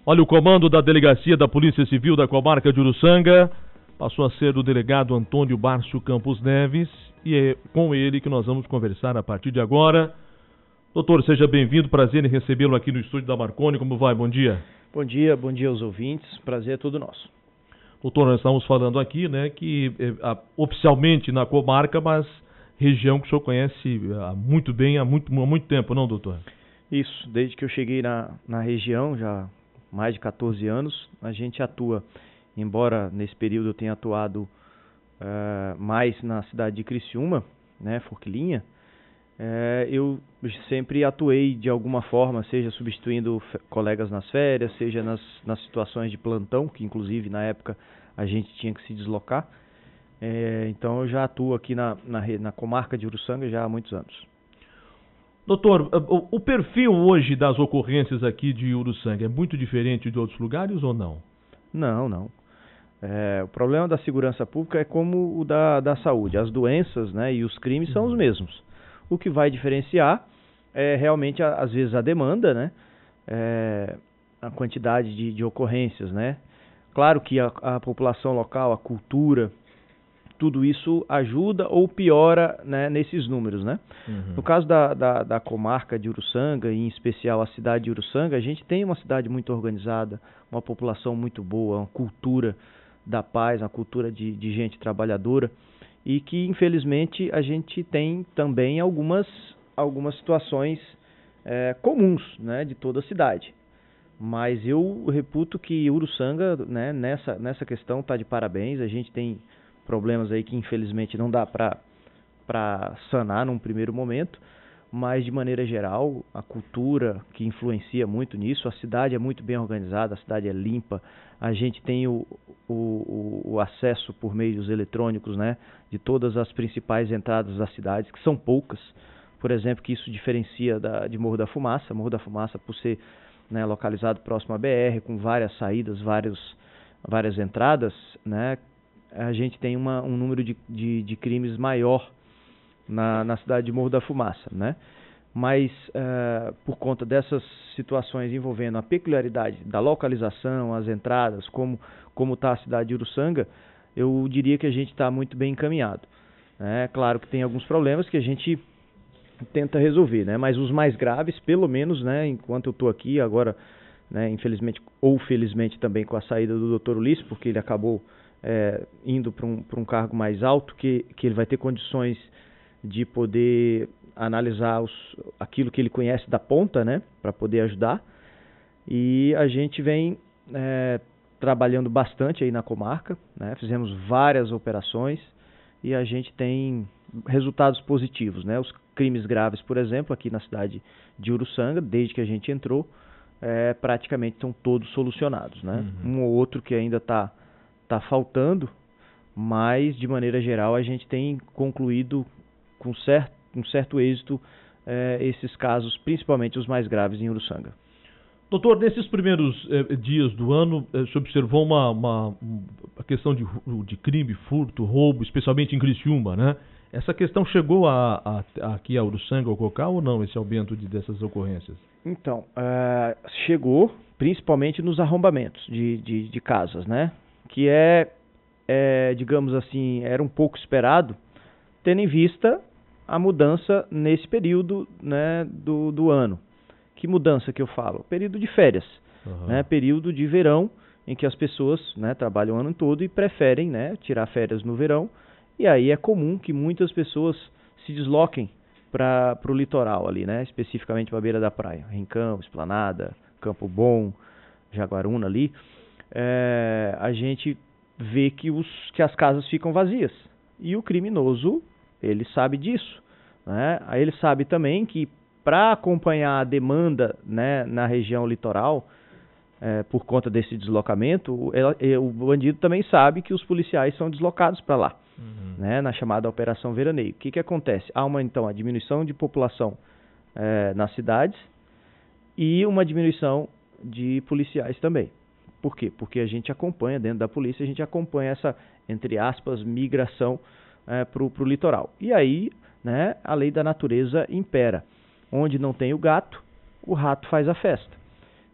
Olha, o comando da Delegacia da Polícia Civil da Comarca de Uruçanga passou a ser do delegado Antônio Bárcio Campos Neves e é com ele que nós vamos conversar a partir de agora. Doutor, seja bem-vindo, prazer em recebê-lo aqui no estúdio da Marconi. Como vai? Bom dia. Bom dia aos ouvintes, prazer é todo nosso. Doutor, nós estamos falando aqui, né, que oficialmente na comarca, mas região que o senhor conhece muito bem, há muito tempo, não, doutor? Isso, desde que eu cheguei na região, já há mais de 14 anos, a gente atua, embora nesse período eu tenha atuado mais na cidade de Criciúma, né, Forquilinha, eu sempre atuei de alguma forma, seja substituindo colegas nas férias, seja nas situações de plantão, que inclusive na época a gente tinha que se deslocar. Então eu já atuo aqui na comarca de Uruçanga já há muitos anos. Doutor, o perfil hoje das ocorrências aqui de Uruçanga é muito diferente de outros lugares ou não? Não. O problema da segurança pública é como o da saúde. As doenças, né, e os crimes são os mesmos. O que vai diferenciar é realmente, às vezes, a demanda, né? A quantidade de ocorrências, né? Claro que a população local, a cultura, tudo isso ajuda ou piora, né, nesses números, né? No caso da comarca de Uruçanga, e em especial a cidade de Uruçanga, a gente tem uma cidade muito organizada, uma população muito boa, uma cultura da paz, uma cultura de gente trabalhadora, e que infelizmente a gente tem também algumas situações comuns, né, de toda a cidade. Mas eu reputo que Uruçanga, né, nessa questão está de parabéns. A gente tem problemas aí que infelizmente não dá para sanar num primeiro momento, mas de maneira geral a cultura que influencia muito nisso, a cidade é muito bem organizada, a cidade é limpa, a gente tem o acesso por meios eletrônicos, né, de todas as principais entradas das cidades, que são poucas, por exemplo, que isso diferencia de Morro da Fumaça. Morro da Fumaça, por ser, né, localizado próximo à BR, com várias saídas, várias entradas, né, a gente tem um número de crimes maior na cidade de Morro da Fumaça, né? Mas por conta dessas situações envolvendo a peculiaridade da localização, as entradas, como está a cidade de Uruçanga, eu diria que a gente está muito bem encaminhado. Claro que tem alguns problemas que a gente tenta resolver, né? Mas os mais graves, pelo menos, né, enquanto eu estou aqui agora, né, infelizmente ou felizmente também com a saída do Dr. Ulisses, porque ele acabou indo para um cargo mais alto, que ele vai ter condições de poder analisar aquilo que ele conhece da ponta, né, para poder ajudar. E a gente vem trabalhando bastante aí na comarca, né, fizemos várias operações e a gente tem resultados positivos, né. Os crimes graves, por exemplo, aqui na cidade de Uruçanga, desde que a gente entrou, praticamente estão todos solucionados, né. Um ou outro que ainda está faltando, mas de maneira geral a gente tem concluído com certo êxito esses casos, principalmente os mais graves em Uruçanga. Doutor, nesses primeiros dias do ano, você observou uma questão de crime, furto, roubo, especialmente em Criciúma, né? Essa questão chegou aqui a Uruçanga, ao Cocal, ou não, esse aumento dessas ocorrências? Então, chegou principalmente nos arrombamentos de casas, né? Que digamos assim, era um pouco esperado, tendo em vista a mudança nesse período, né, do ano. Que mudança que eu falo? Período de férias, né, período de verão, em que as pessoas, né, trabalham o ano todo e preferem, né, tirar férias no verão, e aí é comum que muitas pessoas se desloquem para o litoral ali, né, especificamente para a beira da praia, Rincão, Esplanada, Campo Bom, Jaguaruna ali. A gente vê que as casas ficam vazias, e o criminoso, ele sabe disso, né? Aí ele sabe também que para acompanhar a demanda, né, na região litoral, por conta desse deslocamento, o bandido também sabe que os policiais são deslocados para lá, né, na chamada Operação Veraneio. O que acontece? Há então a diminuição de população nas cidades e uma diminuição de policiais também. Por quê? Porque a gente acompanha, dentro da polícia, a gente acompanha essa, entre aspas, migração para o litoral. E aí, né, a lei da natureza impera. Onde não tem o gato, o rato faz a festa.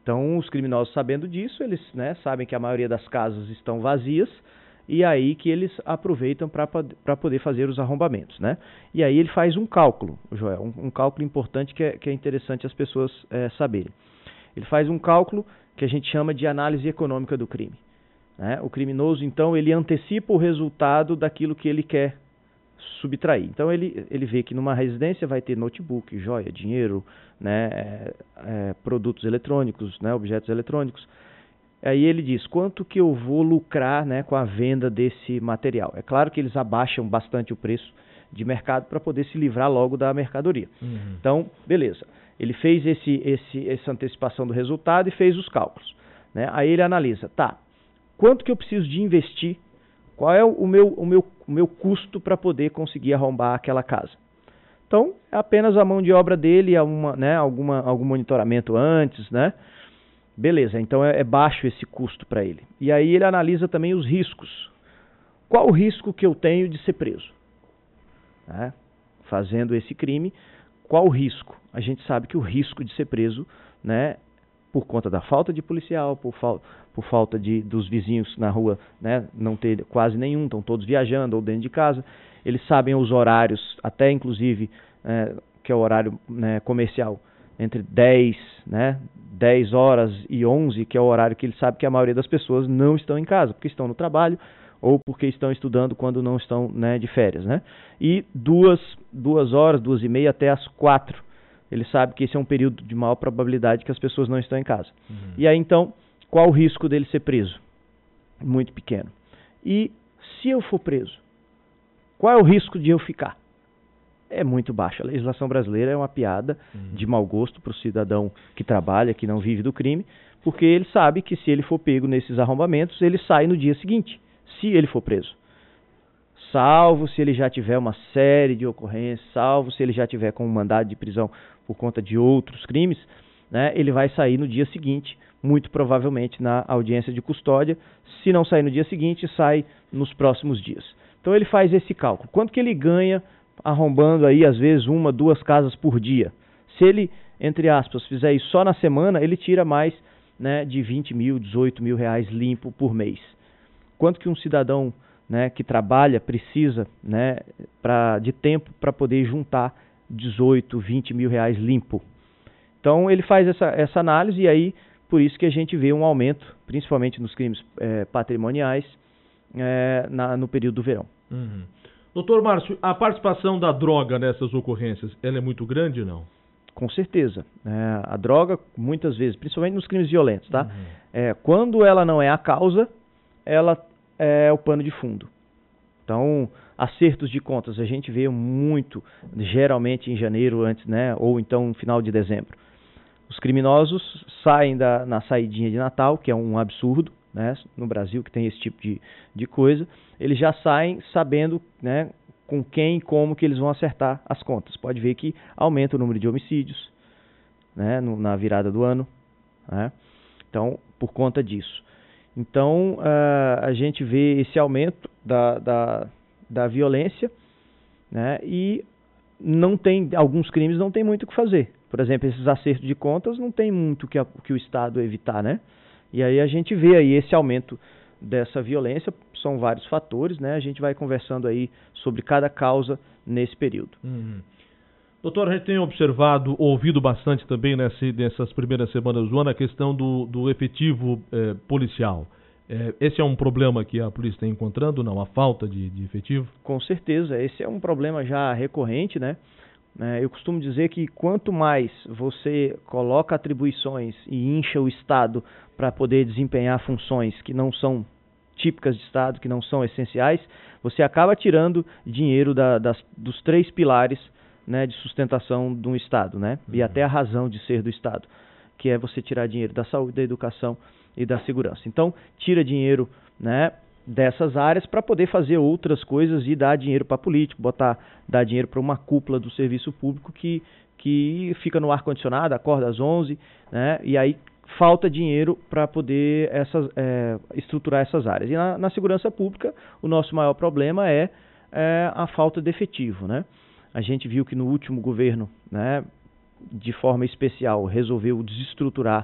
Então, os criminosos, sabendo disso, eles, né, sabem que a maioria das casas estão vazias, e aí que eles aproveitam para poder fazer os arrombamentos, né? E aí ele faz um cálculo, Joel, um cálculo importante que é interessante as pessoas saberem. Ele faz um cálculo que a gente chama de análise econômica do crime, né? O criminoso, então, ele antecipa o resultado daquilo que ele quer subtrair. Então, ele vê que numa residência vai ter notebook, joia, dinheiro, né, produtos eletrônicos, né, objetos eletrônicos. Aí ele diz, quanto que eu vou lucrar, né, com a venda desse material? É claro que eles abaixam bastante o preço de mercado para poder se livrar logo da mercadoria. Então, beleza. Ele fez essa antecipação do resultado e fez os cálculos, né? Aí ele analisa, tá, quanto que eu preciso de investir? Qual é o meu custo para poder conseguir arrombar aquela casa? Então, é apenas a mão de obra dele, né, algum monitoramento antes, né? Beleza, então é baixo esse custo para ele. E aí ele analisa também os riscos. Qual o risco que eu tenho de ser preso? Né? Fazendo esse crime, qual o risco? A gente sabe que o risco de ser preso, né, por conta da falta de policial, por falta dos vizinhos na rua, né, não ter quase nenhum, estão todos viajando ou dentro de casa. Eles sabem os horários, até inclusive, que é o horário, né, comercial, entre 10 horas e 11, que é o horário que ele sabe que a maioria das pessoas não estão em casa, porque estão no trabalho ou porque estão estudando quando não estão, né, de férias, né? E 2 horas, 2h30 até as 4. Ele sabe que esse é um período de maior probabilidade que as pessoas não estão em casa. E aí, então, qual o risco dele ser preso? Muito pequeno. E se eu for preso, qual é o risco de eu ficar? É muito baixo. A legislação brasileira é uma piada de mau gosto para o cidadão que trabalha, que não vive do crime, porque ele sabe que se ele for pego nesses arrombamentos, ele sai no dia seguinte, se ele for preso. Salvo se ele já tiver uma série de ocorrências, salvo se ele já tiver com um mandado de prisão por conta de outros crimes, né, ele vai sair no dia seguinte, muito provavelmente na audiência de custódia. Se não sair no dia seguinte, sai nos próximos dias. Então ele faz esse cálculo. Quanto que ele ganha arrombando aí, às vezes, 1, 2 casas por dia? Se ele, entre aspas, fizer isso só na semana, ele tira mais, né, de 20 mil, 18 mil reais limpo por mês. Quanto que um cidadão, né, que trabalha precisa, né, de tempo para poder juntar 18, 20 mil reais limpo? Então ele faz essa análise, e aí por isso que a gente vê um aumento, principalmente nos crimes patrimoniais, no período do verão. Doutor Márcio, a participação da droga nessas ocorrências, ela é muito grande, não? Com certeza. A droga, muitas vezes, principalmente nos crimes violentos, tá? Quando ela não é a causa, ela é o pano de fundo. Então, acertos de contas, a gente vê muito, geralmente em janeiro, antes, né, ou então no final de dezembro. Os criminosos saem na saidinha de Natal, que é um absurdo, né, no Brasil, que tem esse tipo de coisa. Eles já saem sabendo, né, com quem e como que eles vão acertar as contas. Pode ver que aumenta o número de homicídios, né, na virada do ano, né? Então, por conta disso. Então, a gente vê esse aumento da violência, né, e alguns crimes não tem muito o que fazer. Por exemplo, esses acertos de contas não tem muito que o Estado evitar, né? E aí a gente vê aí esse aumento dessa violência, são vários fatores, né? A gente vai conversando aí sobre cada causa nesse período. Doutor, a gente tem ouvido bastante também nessas primeiras semanas do ano a questão do efetivo policial. Esse é um problema que a polícia está encontrando, não? A falta de efetivo? Com certeza, esse é um problema já recorrente, né? Eu costumo dizer que quanto mais você coloca atribuições e incha o Estado para poder desempenhar funções que não são típicas de Estado, que não são essenciais, você acaba tirando dinheiro dos 3 pilares, né, de sustentação de um Estado, né? E até a razão de ser do Estado, que é você tirar dinheiro da saúde, da educação e da segurança. Então, tira dinheiro, né, dessas áreas para poder fazer outras coisas e dar dinheiro para político, dar dinheiro para uma cúpula do serviço público que fica no ar-condicionado, acorda às 11, né, e aí falta dinheiro para poder estruturar essas áreas. E na segurança pública, o nosso maior problema é a falta de efetivo, né? A gente viu que no último governo, né, de forma especial, resolveu desestruturar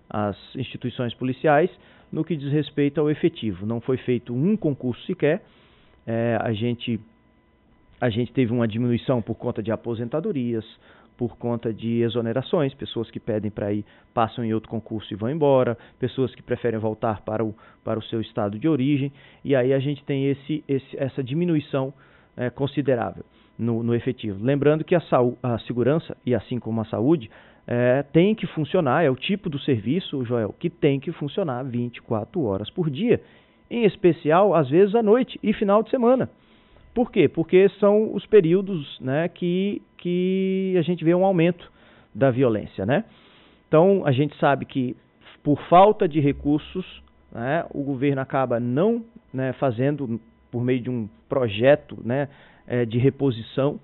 as instituições policiais no que diz respeito ao efetivo. Não foi feito um concurso sequer, a gente teve uma diminuição por conta de aposentadorias, por conta de exonerações, pessoas que pedem para ir, passam em outro concurso e vão embora, pessoas que preferem voltar para o seu estado de origem, e aí a gente tem essa diminuição considerável no efetivo. Lembrando que a segurança, e assim como a saúde, tem que funcionar, é o tipo do serviço, Joel, que tem que funcionar 24 horas por dia, em especial, às vezes, à noite e final de semana. Por quê? Porque são os períodos, né, que a gente vê um aumento da violência, né? Então, a gente sabe que, por falta de recursos, né, o governo acaba não, né, fazendo, por meio de um projeto, né, de reposição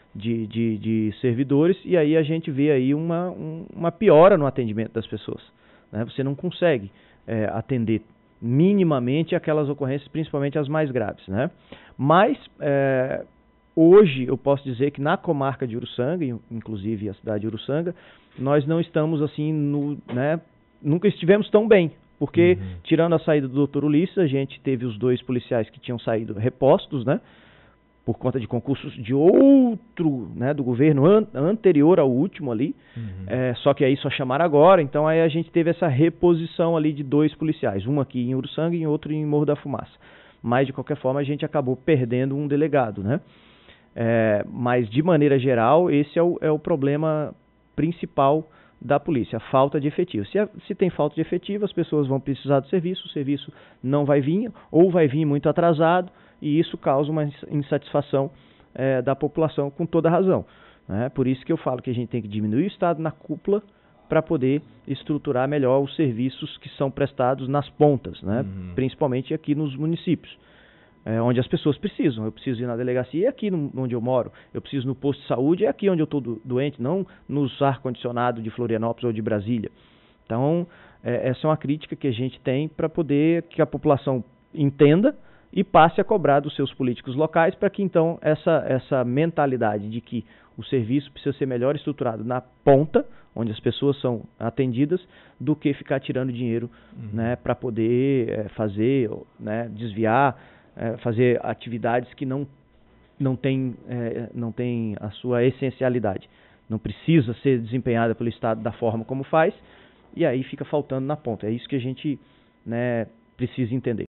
de servidores, e aí a gente vê aí uma piora no atendimento das pessoas, né? Você não consegue atender minimamente aquelas ocorrências, principalmente as mais graves, né? Mas hoje eu posso dizer que na comarca de Uruçanga, inclusive a cidade de Uruçanga, nós não estamos assim, né, nunca estivemos tão bem, porque tirando a saída do Dr. Ulisses, a gente teve os 2 policiais que tinham saído repostos, né, por conta de concursos de outro, né, do governo anterior ao último ali, só que aí só chamaram agora, então aí a gente teve essa reposição ali de 2 policiais, um aqui em Uruçanga e outro em Morro da Fumaça. Mas, de qualquer forma, a gente acabou perdendo um delegado, né? Mas, de maneira geral, esse é o problema principal da polícia, a falta de efetivo. Se tem falta de efetivo, as pessoas vão precisar do serviço, o serviço não vai vir, ou vai vir muito atrasado, e isso causa uma insatisfação da população com toda razão, né? Por isso que eu falo que a gente tem que diminuir o Estado na cúpula para poder estruturar melhor os serviços que são prestados nas pontas, né? Principalmente aqui nos municípios, onde as pessoas precisam. Eu preciso ir na delegacia, é aqui onde eu moro. Eu preciso no posto de saúde, é aqui onde eu estou doente, não nos ar-condicionado de Florianópolis ou de Brasília. Então, essa é uma crítica que a gente tem para poder que a população entenda e passe a cobrar dos seus políticos locais para que, então, essa mentalidade de que o serviço precisa ser melhor estruturado na ponta, onde as pessoas são atendidas, do que ficar tirando dinheiro, né, para poder fazer, né, desviar, fazer atividades que não têm a sua essencialidade. Não precisa ser desempenhada pelo Estado da forma como faz, e aí fica faltando na ponta. É isso que a gente, né, precisa entender.